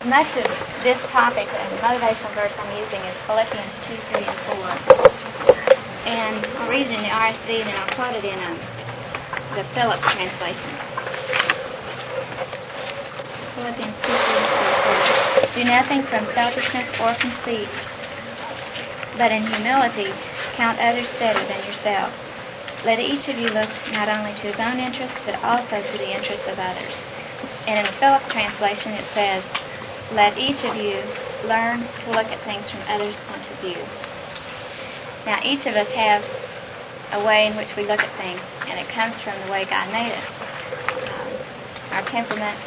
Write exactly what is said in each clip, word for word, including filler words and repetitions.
much of this topic, and the motivational verse I'm using is Philippians two, three, and four. And I'll read it in the R S V, and then I'll quote it in um, the Phillips translation. Philippians two, three, and four. Do nothing from selfishness or conceit, but in humility count others better than yourself. Let each of you look not only to his own interests, but also to the interests of others. And in the Phillips translation it says, let each of you learn to look at things from others' points of view. Now, each of us have a way in which we look at things, and it comes from the way God made us. Um, our temperament,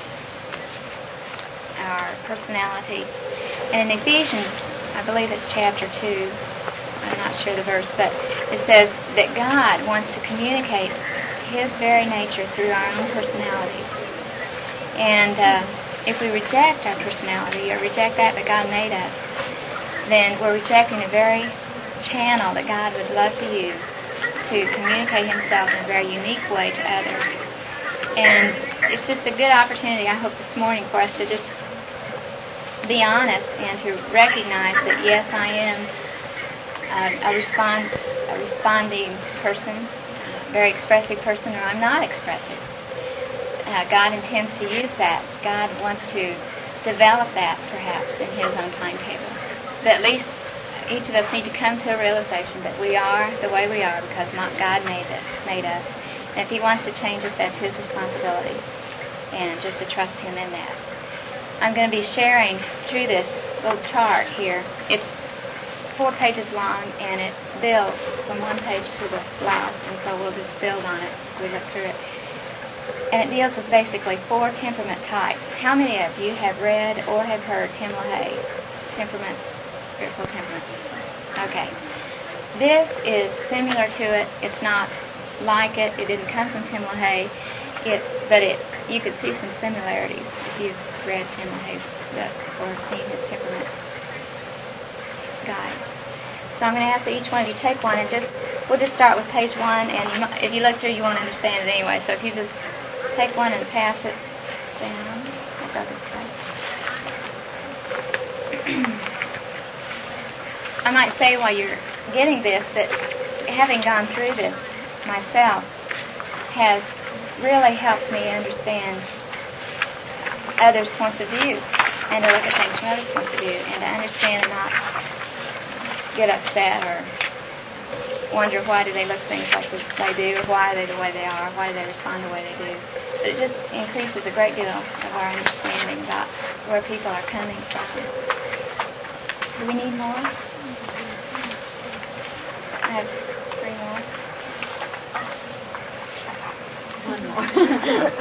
our personality. And in Ephesians, I believe it's chapter two, I'm not sure the verse, but it says that God wants to communicate His very nature through our own personalities. And uh, if we reject our personality, or reject that that God made us, then we're rejecting the very channel that God would love to use to communicate Himself in a very unique way to others. And it's just a good opportunity, I hope, this morning for us to just be honest and to recognize that, yes, I am a, a, respond, a responding person, a very expressive person, or I'm not expressive. Uh, God intends to use that. God wants to develop that, perhaps, in His own timetable. But at least each of us need to come to a realization that we are the way we are because not God made us. Made us. And if He wants to change us, that's His responsibility. And just to trust Him in that. I'm going to be sharing through this little chart here. It's four pages long, and it builds from one page to the last, and so we'll just build on it as we look through it. And it deals with basically four temperament types. How many of you have read or have heard Tim LaHaye? Temperament, spiritual temperament. Okay. This is similar to it. It's not like it. It didn't come from Tim LaHaye. It, but it, you could see some similarities if you've read Tim LaHaye's book or seen his temperament guide. So I'm going to ask that each one of you take one, and just we'll just start with page one. And you, if you look through, you won't understand it anyway. So if you just take one and pass it down. That doesn't I might say while you're getting this that having gone through this myself has really helped me understand others' points of view and to look at things from others' points of view and to understand and not get upset or wonder why do they look things like they do, or why are they the way they are, why do they respond the way they do. But it just increases a great deal of our understanding about where people are coming from. Do we need more? I have three more. One more.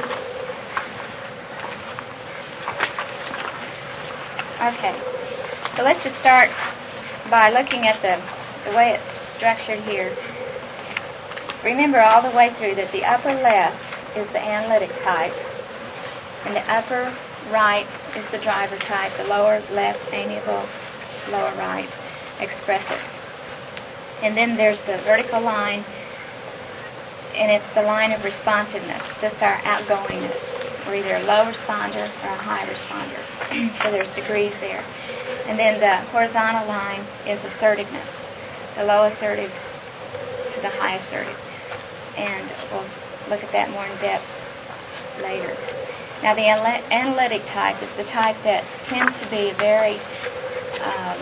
Okay. So let's just start by looking at the, the way it's structured here. Remember all the way through that the upper left is the analytic type, and the upper right is the driver type, the lower left, amiable, lower right, expressive. And then there's the vertical line, and it's the line of responsiveness, just our outgoingness. We're either a low responder or a high responder. So there's degrees there. And then the horizontal line is assertiveness, the low assertive to the high assertive. And we'll look at that more in depth later. Now the analytic type is the type that tends to be very um,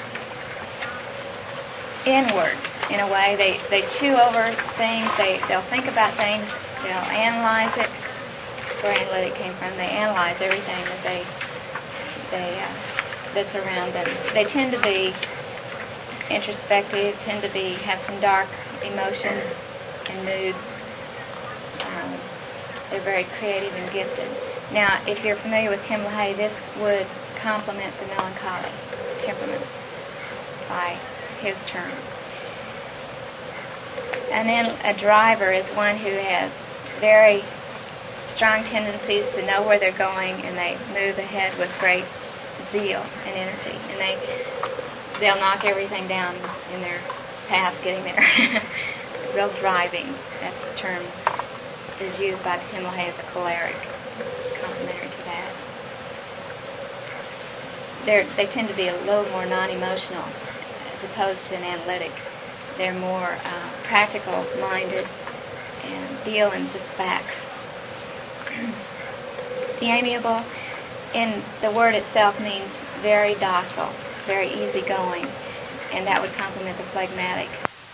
inward in a way. They they chew over things, they, they'll think about things, they'll analyze it. That's where analytic came from. They analyze everything that they, they uh, that's around them. They tend to be introspective, tend to be have some dark emotions and moods. Um, they're very creative and gifted. Now, if you're familiar with Tim LaHaye, this would complement the melancholic temperament by his term. And then a driver is one who has very strong tendencies to know where they're going, and they move ahead with great zeal and energy, and they they'll knock everything down in their path getting there. Real driving, that's the term is used by Tim LaHaye as a choleric. It's complementary to that. they're, they tend to be a little more non-emotional as opposed to an analytic. They're more uh, practical-minded and deal in just facts. The amiable, in the word itself, means very docile, very easygoing, and that would complement the phlegmatic.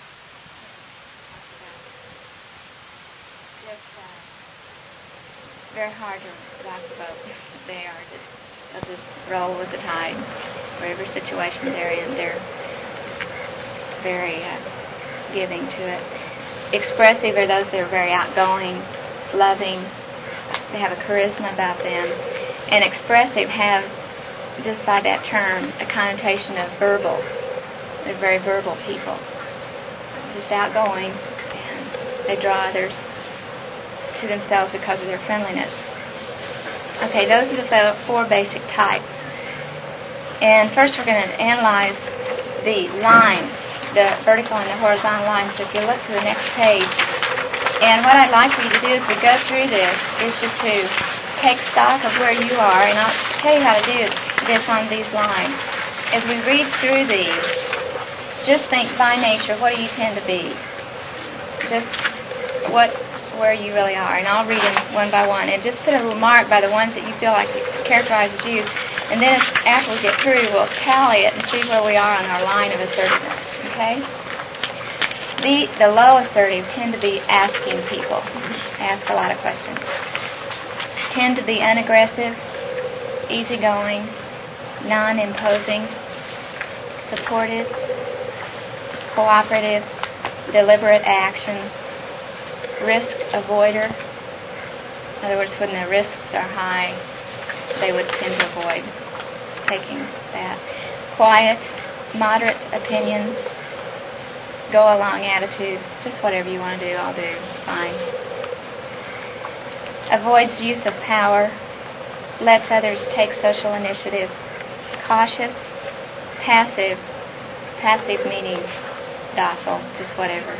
Just uh, very hard to rock the boat. They are just, they'll just roll with the tide. Whatever situation they're in, they're very uh, giving to it. Expressive are those that are very outgoing, loving. They have a charisma about them. And expressive has, just by that term, a connotation of verbal. They're very verbal people. Just outgoing, and they draw others to themselves because of their friendliness. Okay, those are the four basic types. And first we're going to analyze the lines, the vertical and the horizontal lines. So if you look to the next page, and what I'd like for you to do as we go through this is just to take stock of where you are, and I'll tell you how to do this on these lines. As we read through these, just think by nature, what do you tend to be? Just what, where you really are, and I'll read them one by one, and just put a little mark by the ones that you feel like characterizes you, and then after we get through, we'll tally it and see where we are on our line of assertiveness, okay? The, the low assertive tend to be asking people, ask a lot of questions. Tend to be unaggressive, easygoing, non-imposing, supportive, cooperative, deliberate actions, risk avoider. In other words, when the risks are high, they would tend to avoid taking that. Quiet, moderate opinions, go-along attitudes, just whatever you want to do, I'll do, fine. Avoids use of power, lets others take social initiative, cautious, passive, passive meaning docile, just whatever,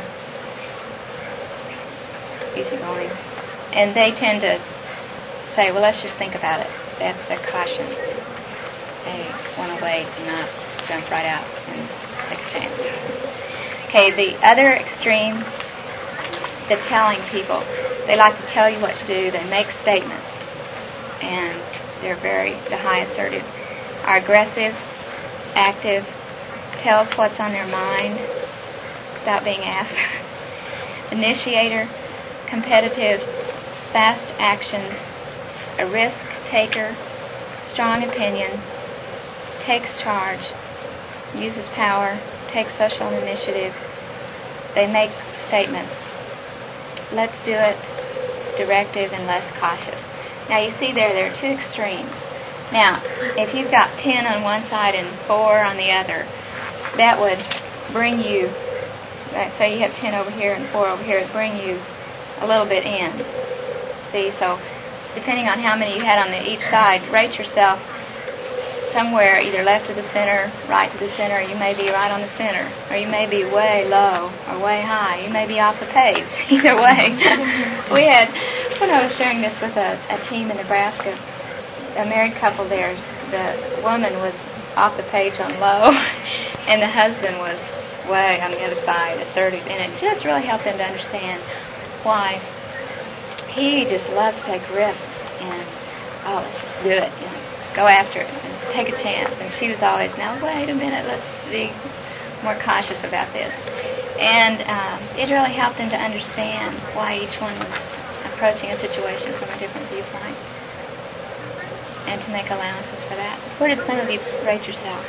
easygoing. And they tend to say, well, let's just think about it. That's their caution. They want to wait and not jump right out and take a chance. Okay, the other extreme, the telling people. They like to tell you what to do. They make statements. And they're very, the high assertive. Are aggressive, active, tells what's on their mind without being asked. Initiator, competitive, fast action, a risk taker, strong opinions, takes charge, uses power, takes social initiative. They make statements. Let's do it, directive and less cautious. Now you see there, there are two extremes. Now, if you've got ten on one side and four on the other, that would bring you, say you have ten over here and four over here, it would bring you a little bit in. See, so depending on how many you had on the, each side, rate yourself somewhere either left of the center, right to the center, or you may be right on the center, or you may be way low or way high. You may be off the page. Either way. We had, when I was sharing this with a, a team in Nebraska, a married couple there, the woman was off the page on low, and the husband was way on the other side, assertive, and it just really helped them to understand why he just loved to take risks, and, oh, let's just do it, you know, go after it, and take a chance. And she was always, now wait a minute, let's be more cautious about this. And um, it really helped them to understand why each one was approaching a situation from a different viewpoint, and to make allowances for that. Where did some of you rate yourself?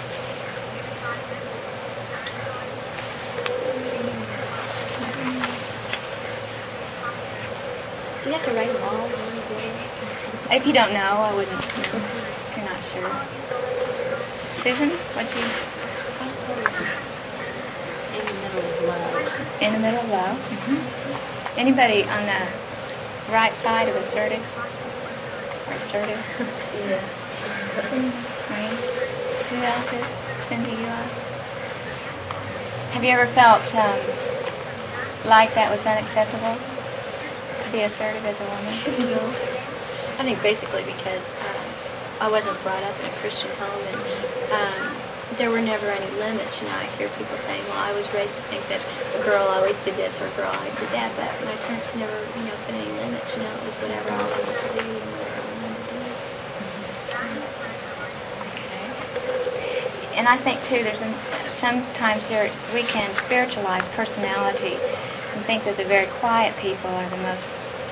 Do you have to write them all? If you don't know, I wouldn't. No, if you're not sure. Susan, what'd you? I'm sort of in the middle of low. In the middle of low. Mm-hmm. Anybody on the right side of assertive? Or assertive? Yeah. Right. Who else is? Cindy, you are? Have you ever felt um, like that was unacceptable? To be assertive as a woman? No. I think basically because um, I wasn't brought up in a Christian home, and um, there were never any limits. You know, I hear people saying, well, I was raised to think that a girl always did this or a girl always did that, but my parents never, you know, put any limits. You know, it was whatever I wanted to do and whatever I wanted to do. Okay. And I think, too, there's an, sometimes there, we can spiritualize personality and think that the very quiet people are the most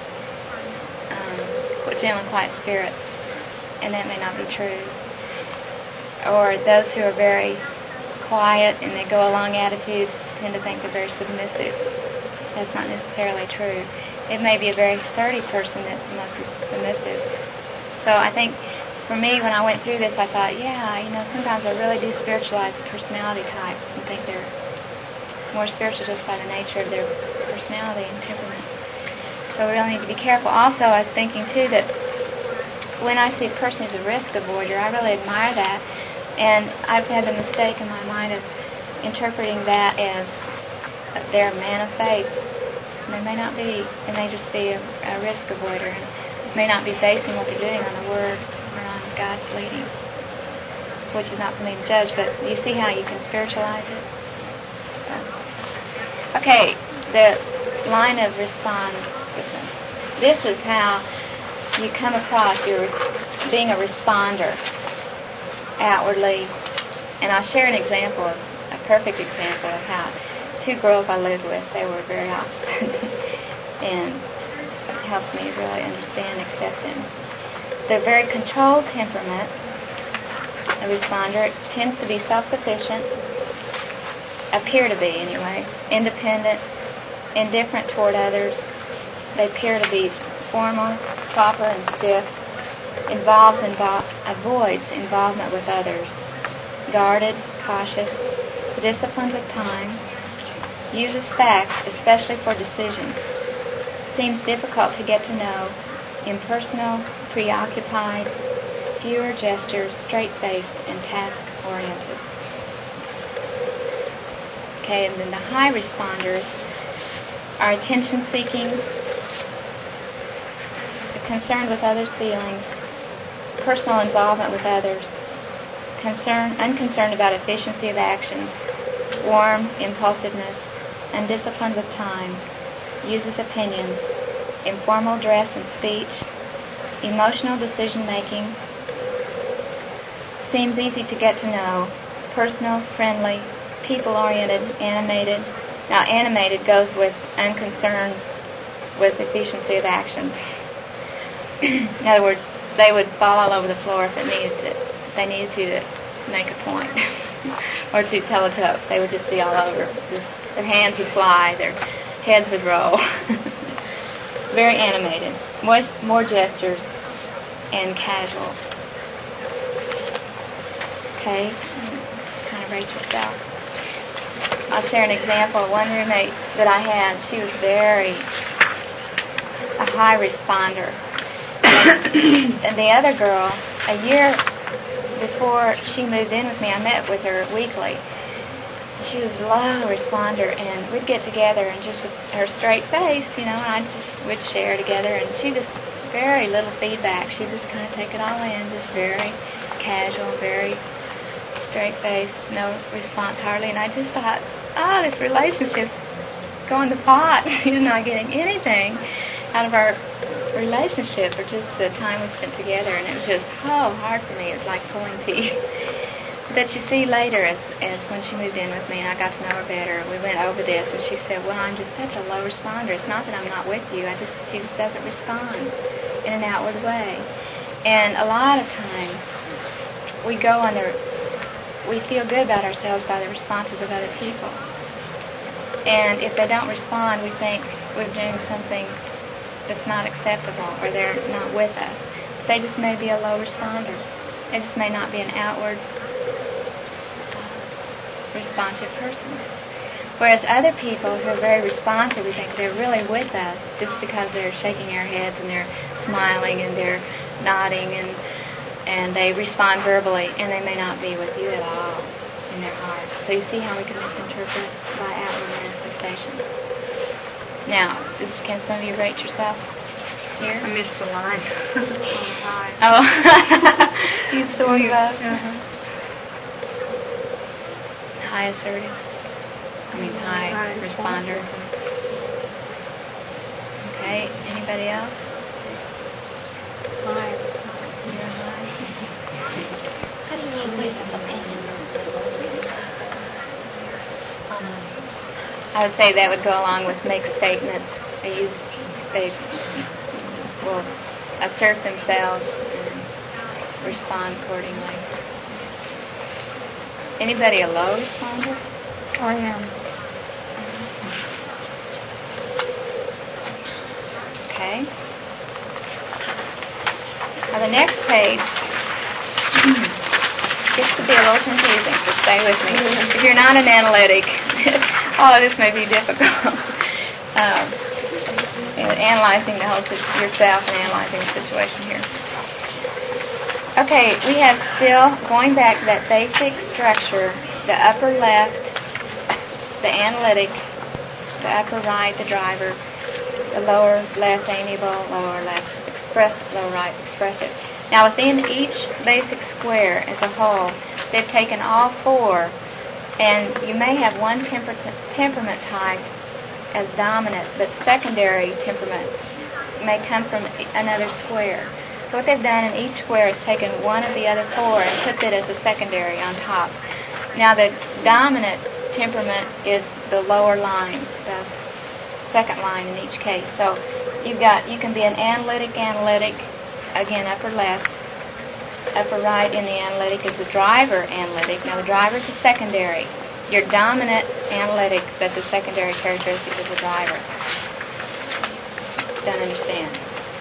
um, genuine, quiet spirits, and that may not be true. Or those who are very quiet and they go along attitudes tend to think they're very submissive. That's not necessarily true. It may be a very sturdy person that's the most submissive. So I think for me, when I went through this, I thought, yeah, you know, sometimes I really do spiritualize personality types and think they're more spiritual just by the nature of their personality and temperament. So we really need to be careful. Also, I was thinking, too, that when I see a person who's a risk avoider, I really admire that. And I've had the mistake in my mind of interpreting that as they're a man of faith. And they may not be. They may just be a, a risk avoider and may not be basing what they're doing on the Word or on God's leading, which is not for me to judge, but you see how you can spiritualize it? So. Okay, the line of response. This is how you come across your being a responder outwardly. And I'll share an example, a perfect example of how two girls I lived with, they were very opposite. And it helps me really understand and accept them. The very controlled temperament, a responder, tends to be self-sufficient, appear to be anyway, independent, indifferent toward others. They appear to be formal, proper, and stiff, involves invo- avoids involvement with others, guarded, cautious, disciplined with time, uses facts, especially for decisions, seems difficult to get to know, impersonal, preoccupied, fewer gestures, straight-faced, and task-oriented. Okay, and then the high responders are attention-seeking, concerned with others' feelings, personal involvement with others, concern, unconcerned about efficiency of actions, warm impulsiveness, undisciplined with time, uses opinions, informal dress and speech, emotional decision-making, seems easy to get to know, personal, friendly, people-oriented, animated. Now, animated goes with unconcerned with efficiency of actions. In other words, they would fall all over the floor if it needed to, if they needed to, to make a point or to tell a joke. They would just be all over. Just, their hands would fly, their heads would roll. Very animated. More, more gestures and casual. Okay, kind of rate yourself. I'll share an example. One roommate that I had, she was very a high responder. And the other girl, a year before she moved in with me, I met with her weekly. She was a low responder, and we'd get together and just with her straight face, you know, and I just would share together, and she just very little feedback. She just kind of take it all in, just very casual, very straight face, no response hardly. And I just thought, oh, this relationship's going to pot. She's not getting anything out of our relationship or just the time we spent together, and it was just oh hard for me. It was like pulling teeth. But you see later, as as when she moved in with me and I got to know her better, we went over this, and she said, well, I'm just such a low responder. It's not that I'm not with you. I just she just doesn't respond in an outward way. And a lot of times we go on the we feel good about ourselves by the responses of other people. And if they don't respond, we think we're doing something that's not acceptable, or they're not with us. They just may be a low responder. They just may not be an outward responsive person. Whereas other people who are very responsive, we think they're really with us just because they're shaking their heads and they're smiling and they're nodding and and they respond verbally, and they may not be with you at all in their heart. So you see how we can misinterpret by outward manifestations. Now, this, can some of you rate yourself? Here? I missed the line. Hi. Oh. You sort of. Uh-huh. High assertive. I mean high, High responder. Okay. Anybody else? Hi. You're high. How do you mean make up opinion? I would say that would go along with make statements. They use, they will assert themselves and respond accordingly. Anybody a low responder? I am. Okay. Now the next page gets to be a little confusing, so stay with me. If you're not an analytic, all of this may be difficult. um, analyzing the whole situ- yourself and analyzing the situation here. Okay, we have still, going back to that basic structure, the upper left, the analytic, the upper right, the driver, the lower left, amiable, lower left, express, lower right, expressive. Now within each basic square as a whole, they've taken all four, and you may have one temper- temperament type as dominant, but secondary temperament may come from another square. So what they've done in each square is taken one of the other four and put it as a secondary on top. Now the dominant temperament is the lower line, the second line in each case. So you've got, you can be an analytic analytic, again upper left, upper right in the analytic is the driver analytic. Now the driver is a secondary. Your dominant analytic, but the secondary characteristic is the driver. Don't understand.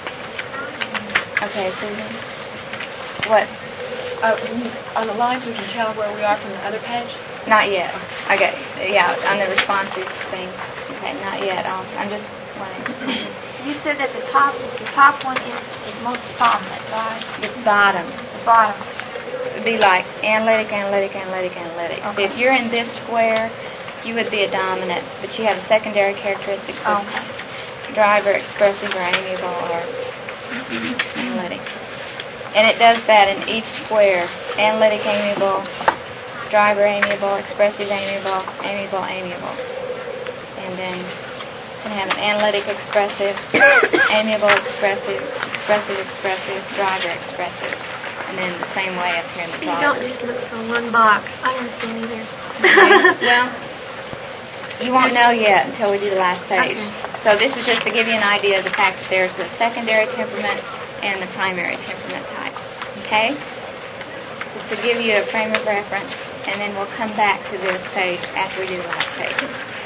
Okay, Susan? What? Uh, on the lines, we can tell where we are from the other page? Not yet. Okay, yeah, on the responsive thing. Okay, not yet. I'll, I'm just wanting. You said that the top, the top one is, is most prominent, right? The bottom. The bottom. It would be like analytic, analytic, analytic, analytic. Okay. If you're in this square, you would be a dominant, but you have a secondary characteristic of Okay. driver, expressive, or amiable, or analytic. And it does that in each square. Analytic, amiable, driver, amiable, expressive, amiable, amiable, amiable. And then you can have an analytic, expressive, amiable, expressive, expressive, expressive, driver, expressive. And then the same way up here in the You driver. don't just look for one box. I understand either. Well, you won't know yet until we do the last page. Okay. So this is just to give you an idea of the fact that there's the secondary temperament and the primary temperament type. Okay? Just to give you a frame of reference, and then we'll come back to this page after we do the last page.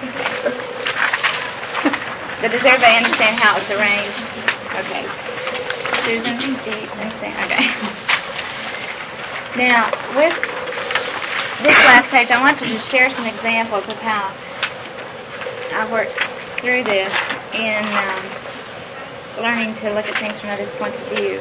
But does everybody understand how it's arranged? Okay. Susan, do you understand? Okay. Now, with this last page, I want to just share some examples of how I worked through this in um, learning to look at things from other points of view.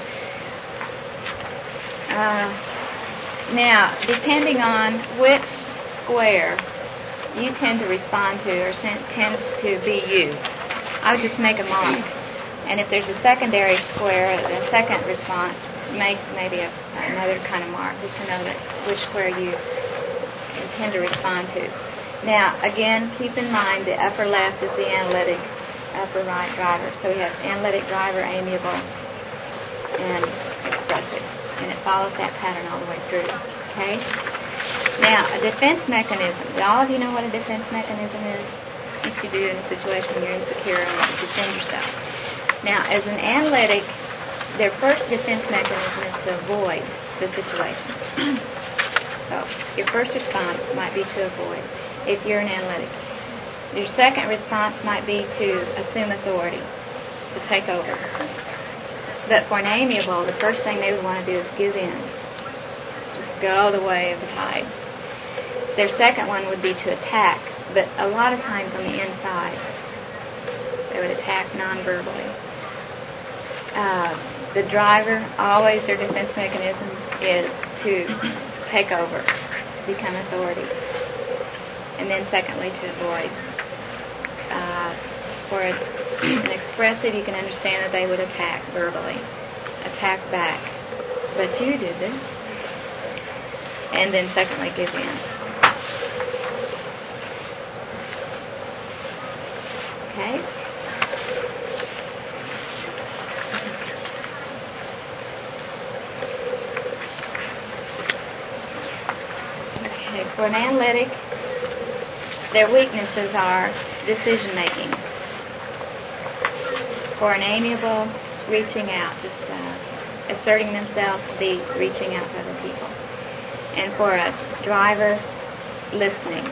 Uh, now, depending on which square you tend to respond to or sen- tends to be you, I would just make a mark. And if there's a secondary square, a second response, make maybe a, another kind of mark just to know that which square you intend to respond to. Now, again, keep in mind the upper left is the analytic, upper right driver. So we have analytic, driver, amiable, and expressive. And it follows that pattern all the way through. Okay? Now, a defense mechanism. Do all of you know what a defense mechanism is? What you do in a situation when you're insecure and want to defend yourself. Now, as an analytic, their first defense mechanism is to avoid the situation. So, your first response might be to avoid, if you're an analytic. Your second response might be to assume authority, to take over. But for an amiable, the first thing they would want to do is give in. Just go the way of the tide. Their second one would be to attack, but a lot of times on the inside. They would attack non-verbally. Uh, the driver, always their defense mechanism is to take over, become authority. And then secondly, to avoid. Uh, for an expressive, you can understand that they would attack verbally, attack back. But you did this. And then secondly, give in. Okay? Okay, for an analytic, their weaknesses are decision making. For an amiable, reaching out, just uh, asserting themselves to be reaching out to other people. And for a driver, listening.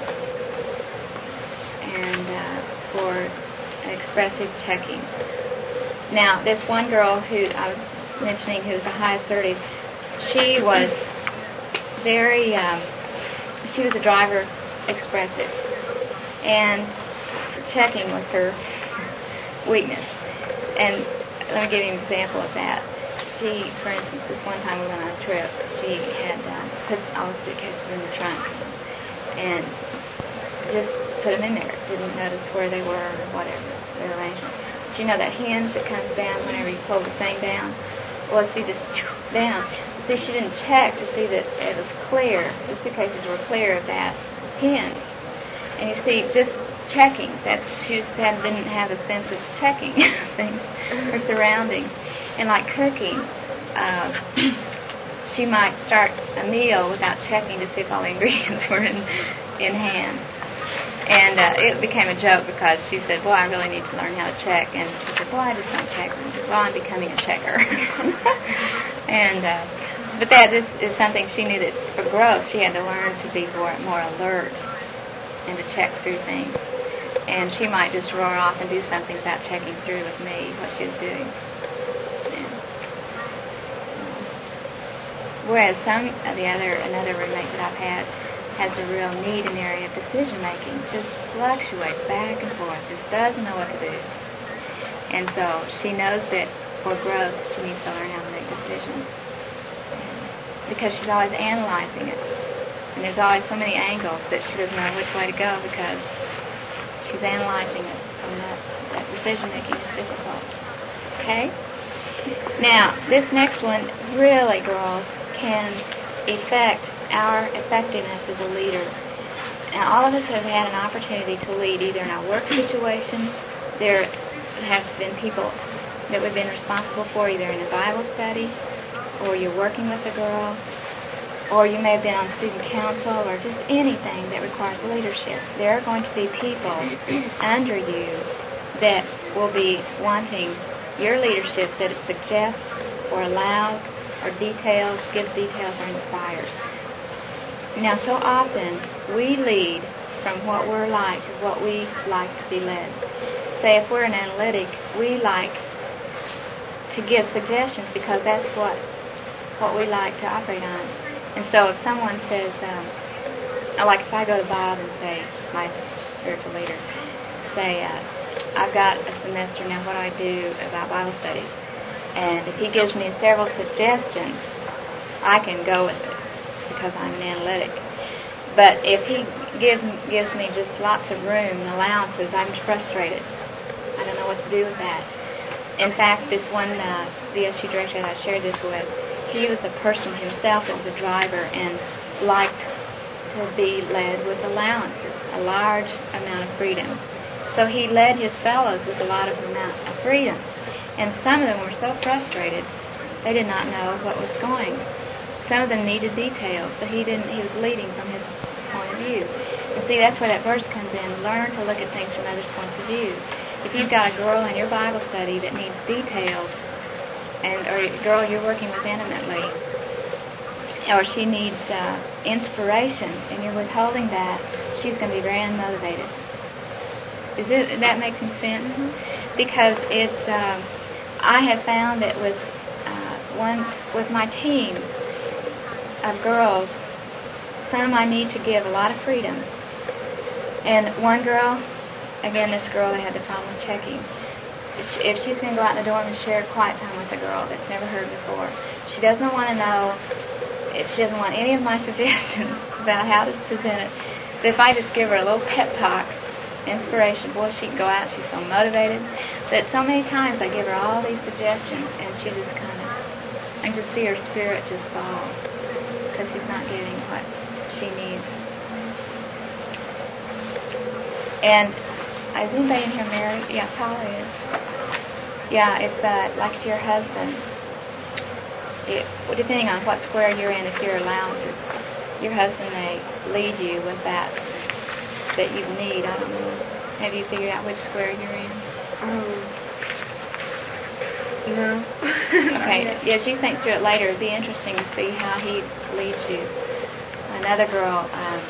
And uh, for expressive, checking. Now, this one girl who I was mentioning, who was a high assertive, she was very, um, she was a driver expressive. And checking was her weakness. And let me give you an example of that. She, for instance, this one time we went on a trip, she had uh, put all the suitcases in the trunk and just put them in there. Didn't notice where they were or whatever, their arrangement. But you know that hinge that comes down whenever you pull the thing down? Well, see, just down. See, she didn't check to see that it was clear. The suitcases were clear of that hinge. And you see, just checking, that she just had, didn't have a sense of checking things, her surroundings. And like cooking, uh, she might start a meal without checking to see if all the ingredients were in, in hand. And uh, it became a joke because she said, "Boy, I really need to learn how to check." And she said, "Well, I just don't check." And I said, "Well, I'm becoming a checker." and uh, but that just is something she knew that for growth she had to learn to be more, more alert and to check through things. And she might just roar off and do something without checking through with me what she was doing. Whereas some of the other, another roommate that I've had has a real need in the area of decision making, just fluctuates back and forth, just doesn't know what to do. And so she knows that for growth she needs to learn how to make decisions. Because she's always analyzing it. And there's always so many angles that she doesn't know which way to go because she's analyzing it. And that, that decision making is difficult. Okay? Now, this next one, really, girls, can affect our effectiveness as a leader. Now, all of us have had an opportunity to lead either in our work situation. There have been people that we've been responsible for either in a Bible study, or you're working with a girl, or you may have been on student council, or just anything that requires leadership. There are going to be people under you that will be wanting your leadership that it suggests or allows or details, gives details or inspires. Now, so often we lead from what we're like to what we like to be led. Say if we're an analytic, we like to give suggestions because that's what what we like to operate on. And so if someone says, um, like if I go to Bob and say, my spiritual leader, say, uh, I've got a semester now, what do I do about Bible studies? And if he gives me several suggestions, I can go with it because I'm an analytic. But if he gives, gives me just lots of room and allowances, I'm frustrated. I don't know what to do with that. In fact, this one uh, V S U director that I shared this with, he was a person himself that was a driver and liked to be led with allowances, a large amount of freedom. So he led his fellows with a lot of amount of freedom. And some of them were so frustrated, they did not know what was going. Some of them needed details, but he didn't. He was leading from his point of view. And see, that's where that verse comes in. Learn to look at things from others' points of view. If you've got a girl in your Bible study that needs details, and or a girl you're working with intimately, or she needs uh, inspiration, and you're withholding that, she's going to be very unmotivated. Is it, that making sense? Mm-hmm. Because it's, um, I have found that with uh, one, with my team of girls, some I need to give a lot of freedom. And one girl, again, this girl that had the problem with checking, if she's going to go out in the dorm and share quiet time with a girl that's never heard before, she doesn't want to know, if she doesn't want any of my suggestions about how to present it. But if I just give her a little pep talk, inspiration. Boy, she can go out. She's so motivated. But so many times I give her all these suggestions, and she just kind of, I can just see her spirit just fall because she's not getting what she needs. And is anybody in here married? Yeah, Paula is. Yeah, if uh, like if your husband, it, well, depending on what square you're in, if your allowances, your husband may lead you with that that you need. I don't know. Have you figured out which square you're in? Oh. No. Okay. As you think through it later, it'd be interesting to see how he leads you. Another girl um,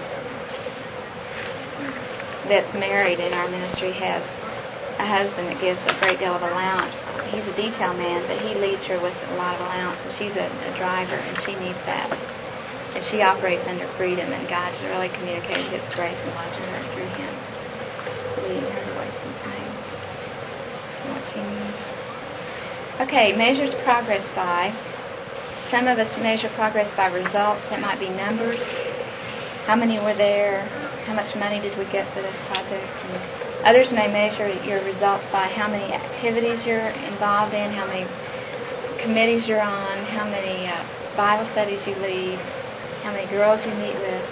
that's married in our ministry has a husband that gives a great deal of allowance. He's a detail man, but he leads her with a lot of allowance. And she's a, a driver, and she needs that. And she operates under freedom, and God's really communicated His grace and love to her through him, leading her away from pain and what she needs. Okay, measures progress by. Some of us measure progress by results. That might be numbers. How many were there? How much money did we get for this project? And others may measure your results by how many activities you're involved in, how many committees you're on, how many uh, Bible studies you lead, how many girls you meet with,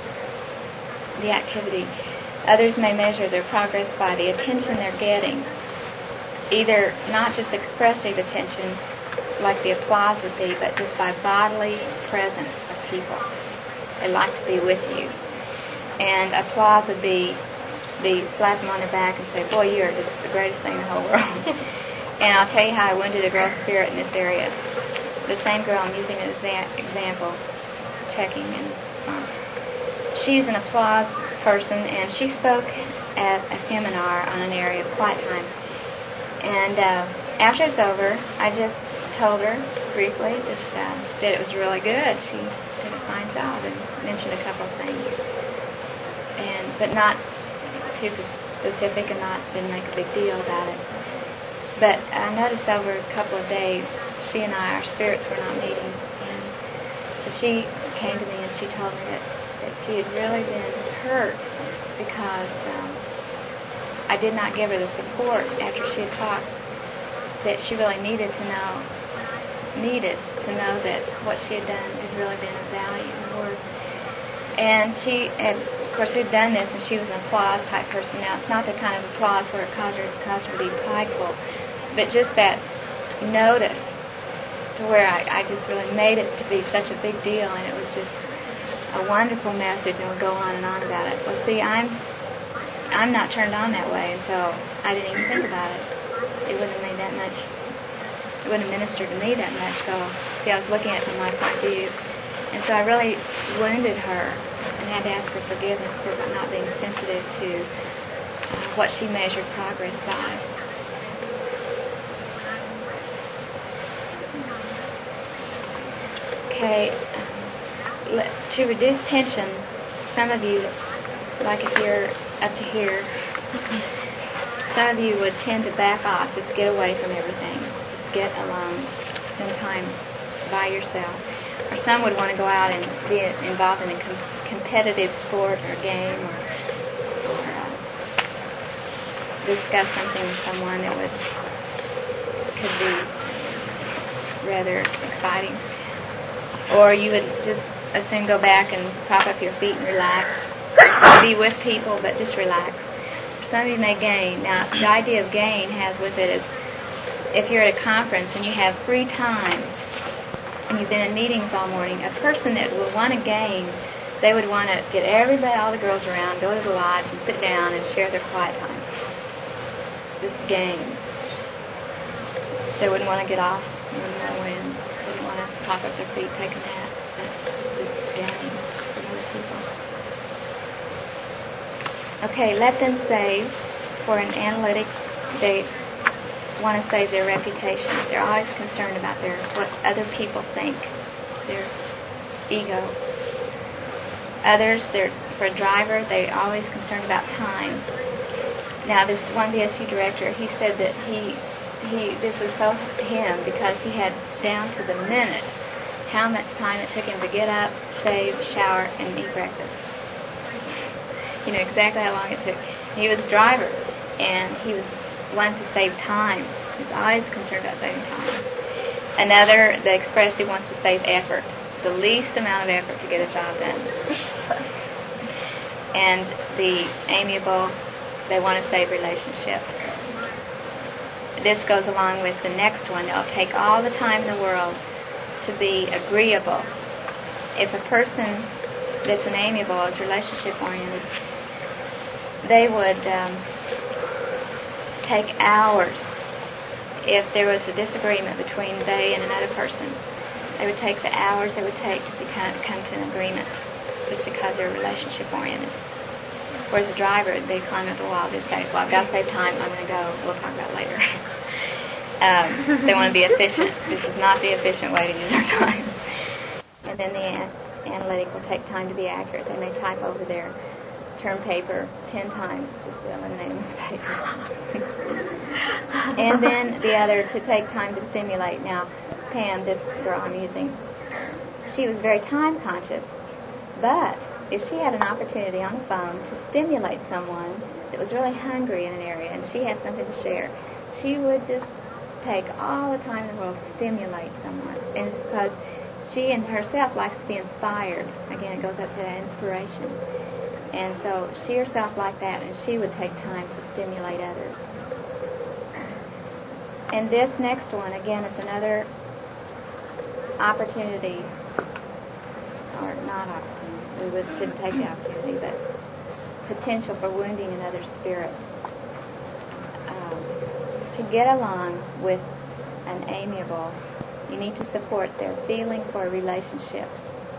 the activity. Others may measure their progress by the attention they're getting, either not just expressive attention like the applause would be, but just by bodily presence of people. They like to be with you. And applause would be the slap them on their back and say, boy, you are just the greatest thing in the whole world. And I'll tell you how I wounded a girl's spirit in this area. The same girl I'm using as an example, checking. And um, she's an applause person, and she spoke at a seminar on an area of quiet time. And uh, after it's over, I just told her briefly just uh, that it was really good. She did a fine job and mentioned a couple of things. And but not too specific, and not didn't make a big deal about it. But I noticed over a couple of days, she and I, our spirits were not meeting. And so she came to me and she told me that, that she had really been hurt because um, I did not give her the support after she had talked that she really needed to know, needed to know that what she had done had really been of value and worth. And she had, of course, we'd done this, and she was an applause type person. Now, it's not the kind of applause where it caused her, caused her to be prideful, but just that notice to where I, I just really made it to be such a big deal, and it was just a wonderful message, and would go on and on about it. Well, see, I'm I'm not turned on that way, and so I didn't even think about it. It wouldn't have made that much, it wouldn't have ministered to me that much, so, see, I was looking at it from my point of view. And so I really wounded her and had to ask her forgiveness for not being sensitive to uh, what she measured progress by. Okay, um, to reduce tension, some of you, like if you're up to here, some of you would tend to back off, just get away from everything, just get alone, spend time by yourself. Or some would want to go out and be involved in a com- competitive sport or game, or, or uh, discuss something with someone that would could be rather exciting. Or you would just as soon go back and prop up your feet and relax. Be with people, but just relax. Some of you may gain. Now, the idea of gain has with it is if you're at a conference and you have free time, and you've been in meetings all morning, a person that would want to gain, they would want to get everybody, all the girls around, go to the lodge and sit down and share their quiet time. Just gain. They wouldn't want to get off. They wouldn't want to win. They wouldn't want to pop up their feet, take a nap. Just gain from other people. Okay, let them save for an analytic date. Want to save their reputation. They're always concerned about their what other people think, their ego. Others, they're for a driver, they're always concerned about time. Now, this one V S U director, he said that he he this was so him because he had down to the minute how much time it took him to get up, shave, shower, and eat breakfast. You know exactly how long it took. He was a driver, and he was wanted to save time. He's always concerned about saving time. Another, the expressive, wants to save effort, the least amount of effort to get a job done. And the amiable, they want to save relationship. This goes along with the next one. They'll take all the time in the world to be agreeable. If a person that's an amiable is relationship oriented, they would um, take hours. If there was a disagreement between they and another person, they would take the hours it would take to become, come to an agreement, just because they're relationship oriented. Whereas a driver, they climb up the wall, they say, well, I've got to save time, I'm going to go, we'll talk about it later. um, they want to be efficient. This is not the efficient way to use our time. And then the an- analytic will take time to be accurate. They may type over their term paper ten times just to eliminate a mistake. And then the other, to take time to stimulate. Now, Pam, this girl I'm using, she was very time conscious, but if she had an opportunity on the phone to stimulate someone that was really hungry in an area and she had something to share, she would just take all the time in the world to stimulate someone. And it's because she and herself likes to be inspired. Again, it goes up to that inspiration. And so she herself liked that, and she would take time to stimulate others. And this next one, again, is another opportunity, or not opportunity, we would, shouldn't take the opportunity, but potential for wounding another's spirit. Um, to get along with an amiable, you need to support their feeling for relationships.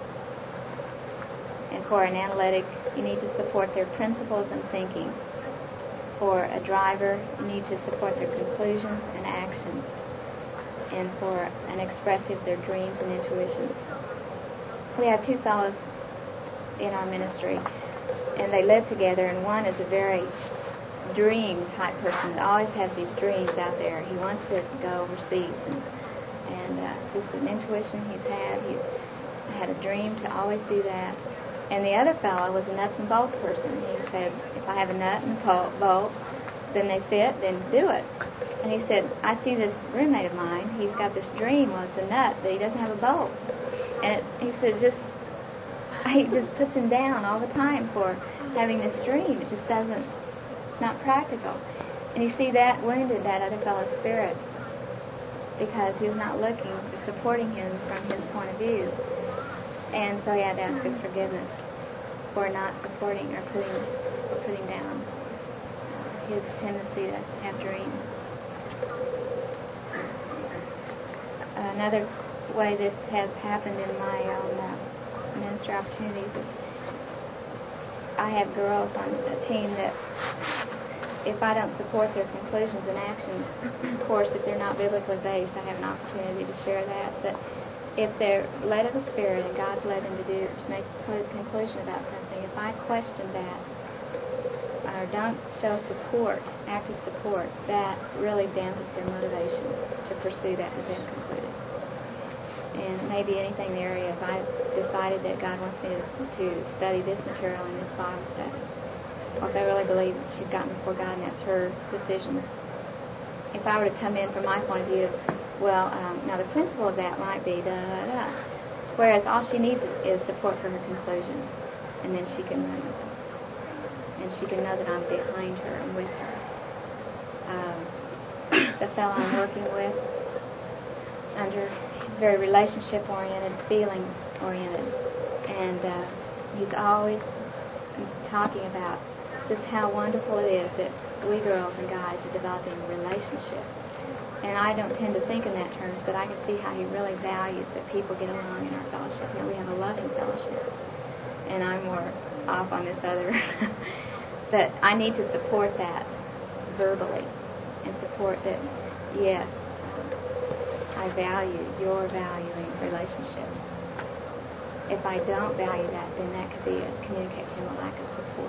And for an analytic, you need to support their principles and thinking. For a driver, you need to support their conclusions and actions. And for an expressive, their dreams and intuitions. We have two fellows in our ministry, and they live together, and one is a very dream type person that always has these dreams out there. He wants to go overseas, and, and uh, just an intuition he's had. He's had a dream to always do that. And the other fellow was a nuts and bolts person. He said, if I have a nut and a bolt, then they fit, then do it. And he said, I see this roommate of mine, he's got this dream, well, it's a nut, but he doesn't have a bolt. And it, he said, just, he just puts him down all the time for having this dream. It just doesn't, it's not practical. And you see, that wounded that other fellow's spirit, because he was not looking, supporting him from his point of view. And so he had to ask his forgiveness for not supporting or putting, or putting down uh, his tendency to have dreams. Another way this has happened in my own uh, ministry opportunities is I have girls on a team that if I don't support their conclusions and actions, of course, if they're not biblically based, I have an opportunity to share that. But if they're led of the Spirit and God's led them to do to make a conclusion about something, if I question that or don't show support, active support, that really dampens their motivation to pursue that and then conclude it. And it may be anything in the area. If I decided that God wants me to, to study this material in this Bible study, or if I really believe that she's gotten before God and that's her decision, if I were to come in from my point of view, well, um, now the principle of that might be da da da. Whereas all she needs is support for her conclusion, and then she can run with it, and she can know that I'm behind her and with her. Um, the fellow I'm working with, under, he's very relationship oriented, feeling oriented, and uh, he's always talking about just how wonderful it is that we girls and guys are developing relationships. And I don't tend to think in that terms, but I can see how he really values that people get along in our fellowship. You know, we have a loving fellowship. And I'm more off on this other. But I need to support that verbally and support that, yes, I value your valuing relationships. If I don't value that, then that could be a communication of a lack of support.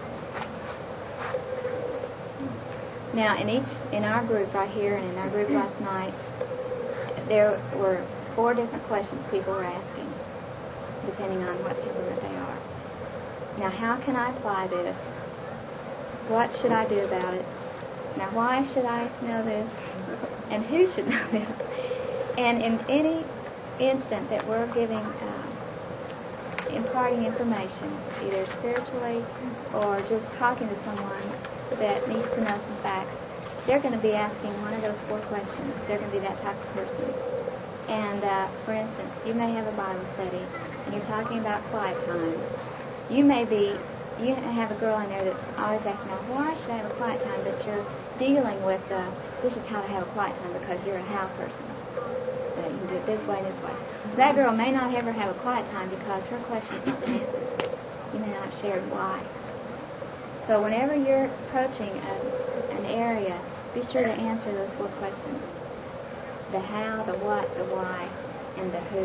Now, in each, in our group right here and in our group last night, there were four different questions people were asking, depending on what temperament they are. Now, how can I apply this? What should I do about it? Now, why should I know this? And who should know this? And in any instant that we're giving, um, imparting information, either spiritually or just talking to someone that needs to know some facts, they're going to be asking one of those four questions. They're going to be that type of person. And, uh, for instance, you may have a Bible study, and you're talking about quiet time. You may be, you have a girl in there that's always asking, now, why should I have a quiet time? But you're dealing with, uh, this is how to have a quiet time because you're a how person. Uh, you can do it this way and this way. That girl may not ever have a quiet time because her question is not answered. You may not have shared why. So whenever you're approaching a, an area, be sure to answer those four questions. The how, the what, the why, and the who.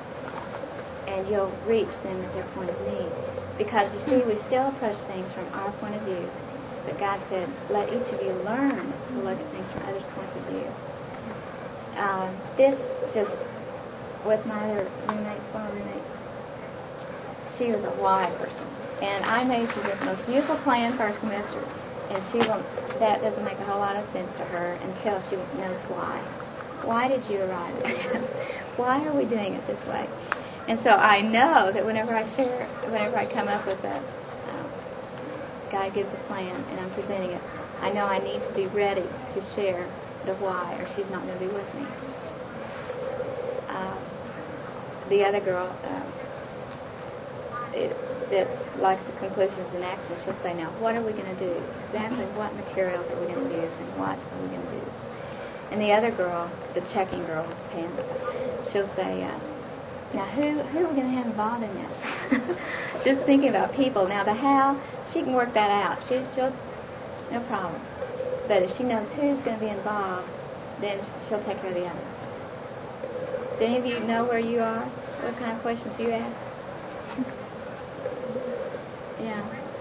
And you'll reach them at their point of need. Because, you see, we still approach things from our point of view. But God said, let each of you learn to look at things from others' points of view. Um, this just, with my other roommate, former roommate, she was a why person. And I made she did the most beautiful plan first semester. And she will, that doesn't make a whole lot of sense to her until she knows why. Why did you arrive at this? Why are we doing it this way? And so I know that whenever I share, whenever I come up with a, um, God gives a plan and I'm presenting it, I know I need to be ready to share the why or she's not going to be with me. Uh, the other girl uh, it, that likes the conclusions and actions, she'll say, now, what are we going to do? Exactly what materials are we going to use and what are we going to do? And the other girl, the checking girl, Pam, she'll say, uh, now who who are we going to have involved in this? Just thinking about people. Now the how, she can work that out. She, she'll, no problem. But if she knows who's going to be involved, then she'll take care of the others. Do any of you know where you are? What kind of questions do you ask? Yeah.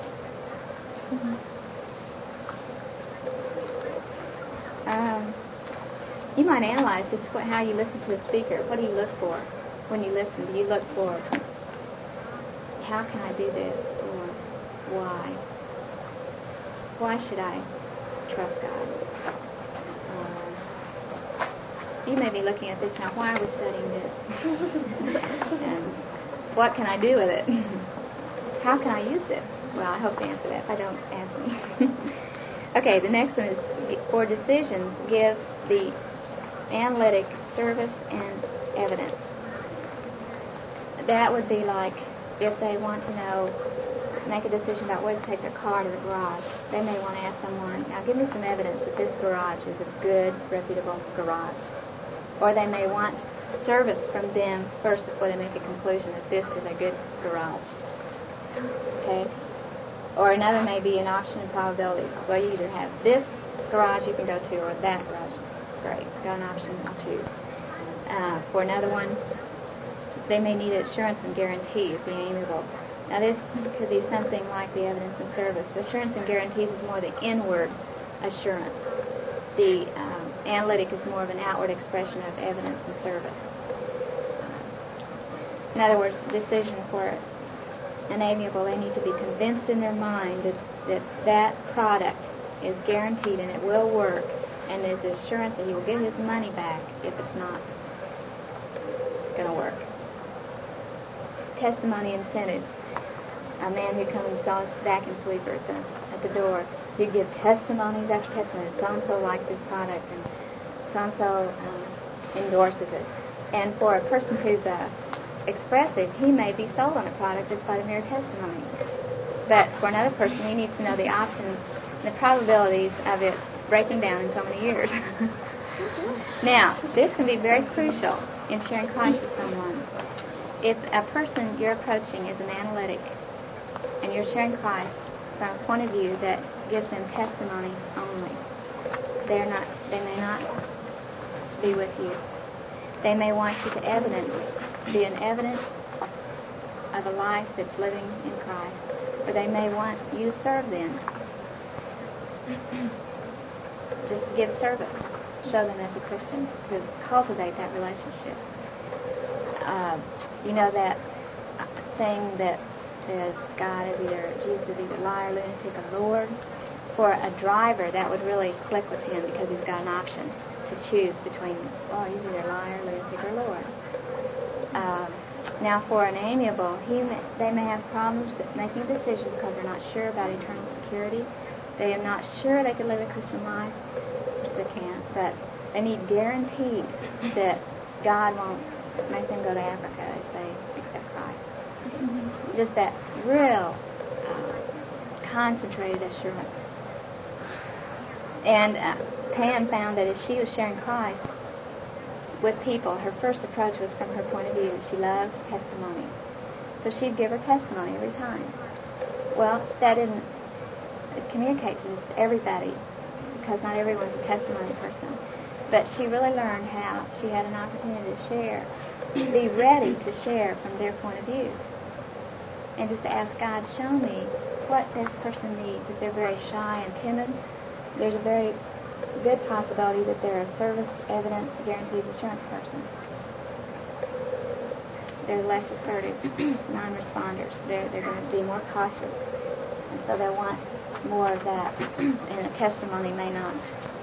Um, you might analyze just what, how you listen to a speaker. What do you look for when you listen? Do you look for, how can I do this? Or why? Why should I trust God? Uh, you may be looking at this now, why are we studying this? And what can I do with it? How can I use this? Well, I hope to answer that. If I don't, ask me. Okay, the next one is, for decisions, give the analytic service and evidence. That would be like if they want to know, make a decision about whether to take their car to the garage. They may want to ask someone, now give me some evidence that this garage is a good, reputable garage. Or they may want service from them first before they make a conclusion that this is a good garage. Okay? Or another may be an option and probabilities. Well, you either have this garage you can go to or that garage. Great. Got an option, I'll choose. Uh, for another one, they may need assurance and guarantees, being amiable. Now this could be something like the evidence and service. The assurance and guarantees is more the inward assurance. The um, analytic is more of an outward expression of evidence and service. In other words, decision for an amiable, they need to be convinced in their mind that that, that product is guaranteed and it will work, and there's assurance that he will get his money back if it's not going to work. Testimony incentives. A man who comes and saw his vacuum sweeper at the, at the door, you give testimonies after testimonies. So-and-so likes this product, and so-and-so um, endorses it. And for a person who's uh, expressive, he may be sold on a product just by the mere testimony. But for another person, he needs to know the options and the probabilities of it breaking down in so many years. Now, this can be very crucial in sharing Christ with someone. If a person you're approaching is an analytic, and you're sharing Christ from a point of view that gives them testimony only, they're not, they may not be with you. They may want you to evidence, be an evidence of a life that's living in Christ, or they may want you to serve them. Just give service, show them as a Christian, to cultivate that relationship. Uh, you know that saying that says God is either, Jesus is either liar, lunatic, or Lord. For a driver, that would really click with him because he's got an option to choose between, well, he's either liar, lunatic, or Lord. Um, now, for an amiable, he may, they may have problems making decisions because they're not sure about eternal security. They are not sure they can live a Christian life, which they can't, but they need guaranteed that God won't make them go to Africa if they accept Christ. Mm-hmm. Just that real uh, concentrated assurance. And uh, Pam found that as she was sharing Christ with people, her first approach was from her point of view. She loved testimony. So she'd give her testimony every time. Well, that didn't communicate to this to everybody, because not everyone's a testimony person. But she really learned how she had an opportunity to share, be ready to share from their point of view. And just ask God, show me what this person needs. If they're very shy and timid, there's a very good possibility that they're a service evidence guaranteed assurance person. They're less assertive, non-responders. They're, they're going to be more cautious. And so they want more of that. And a testimony may not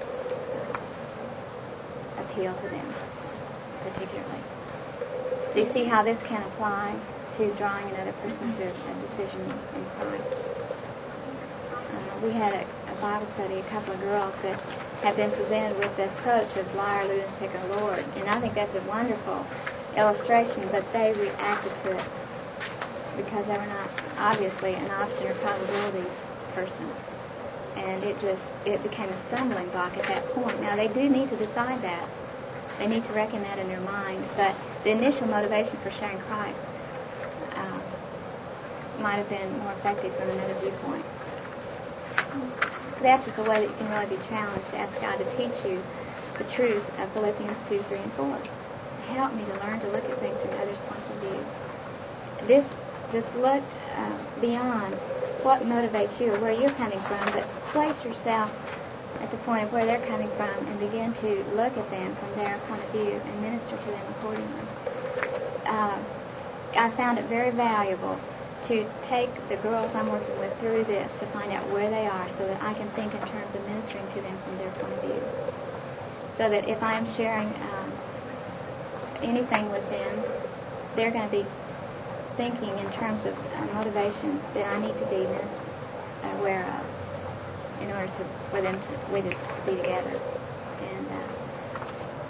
appeal to them particularly. So you see how this can apply to drawing another person to a, a decision in Christ. Uh, we had a, a Bible study, a couple of girls that have been presented with the approach of liar, lunatic, and Lord. And I think that's a wonderful illustration, but they reacted to it because they were not obviously an option or probabilities person. And it just, it became a stumbling block at that point. Now, they do need to decide that. They need to reckon that in their mind. But the initial motivation for sharing Christ uh, might have been more effective from another viewpoint. That's just a way that you can really be challenged to ask God to teach you the truth of Philippians two, three, and four. Help me to learn to look at things from others' points of view. This, just look uh, beyond what motivates you or where you're coming from, but place yourself at the point of where they're coming from and begin to look at them from their point of view and minister to them accordingly. Uh, I found it very valuable to take the girls I'm working with through this to find out where they are so that I can think in terms of ministering to them from their point of view. So that if I'm sharing um, anything with them, they're going to be thinking in terms of uh, motivation that I need to be uh, aware of in order to, for them to, we to be together. And uh,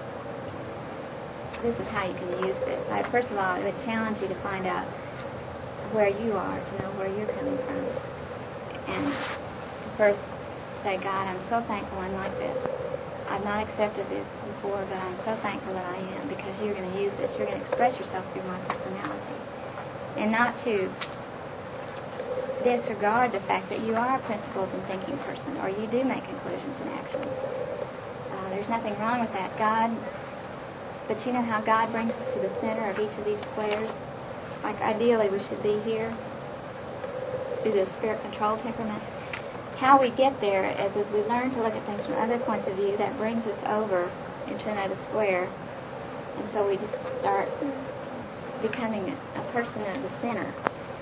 this is how you can use this. I, first of all, I would challenge you to find out where you are, to know where you're coming from. And to first say, God, I'm so thankful I'm like this. I've not accepted this before, but I'm so thankful that I am because you're going to use this. You're going to express yourself through my personality. And not to disregard the fact that you are a principles and thinking person, or you do make conclusions and actions. Uh, there's nothing wrong with that. God, but you know how God brings us to the center of each of these squares? Like ideally we should be here through the spirit-controlled temperament. How we get there is as we learn to look at things from other points of view, that brings us over into another square. And so we just start becoming a person at the center.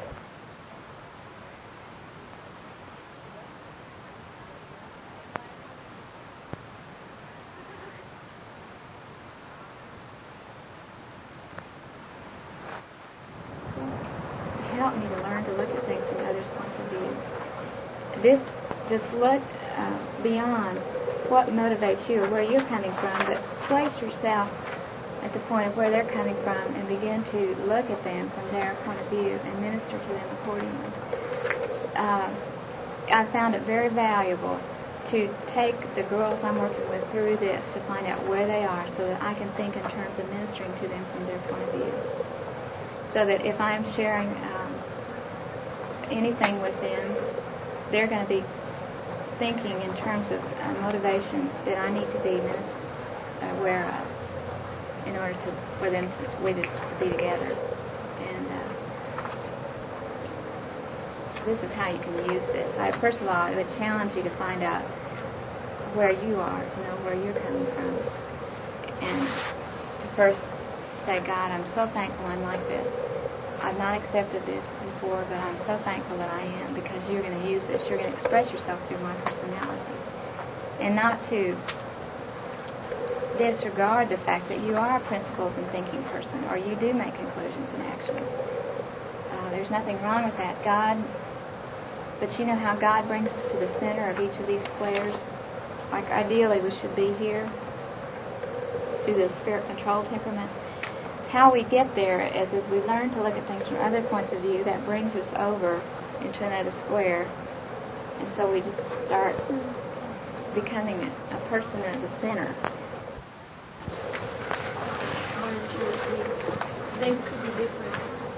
Help me to learn to look at things from others' points of view. This just look uh, beyond what motivates you or where you're coming from, but place yourself at the point of where they're coming from and begin to look at them from their point of view and minister to them accordingly. Uh, I found it very valuable to take the girls I'm working with through this to find out where they are so that I can think in terms of ministering to them from their point of view. So that if I'm sharing um, anything with them, they're going to be thinking in terms of uh, motivation that I need to be aware of in order to for them to, we to, to be together. And uh, so this is how you can use this. I, first of all, I would challenge you to find out where you are, to know where you're coming from. And to first say, God, I'm so thankful I'm like this. I've not accepted this before, but I'm so thankful that I am, because you're going to use this. You're going to express yourself through my personality. And not to disregard the fact that you are a principled and thinking person, or you do make conclusions and actions. Uh, there's nothing wrong with that. God, but you know how God brings us to the center of each of these squares? Like ideally we should be here through the spirit-controlled temperament. How we get there is as we learn to look at things from other points of view, that brings us over into another square. And so we just start becoming a person at the center. One and two or three. Things could be different.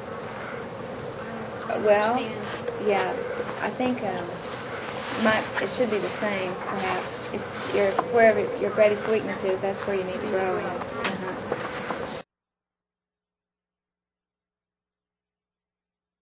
I don't Well, understand. yeah, I think um, might, it should be the same, perhaps. If you're, wherever your greatest weakness is, that's where you need to grow in.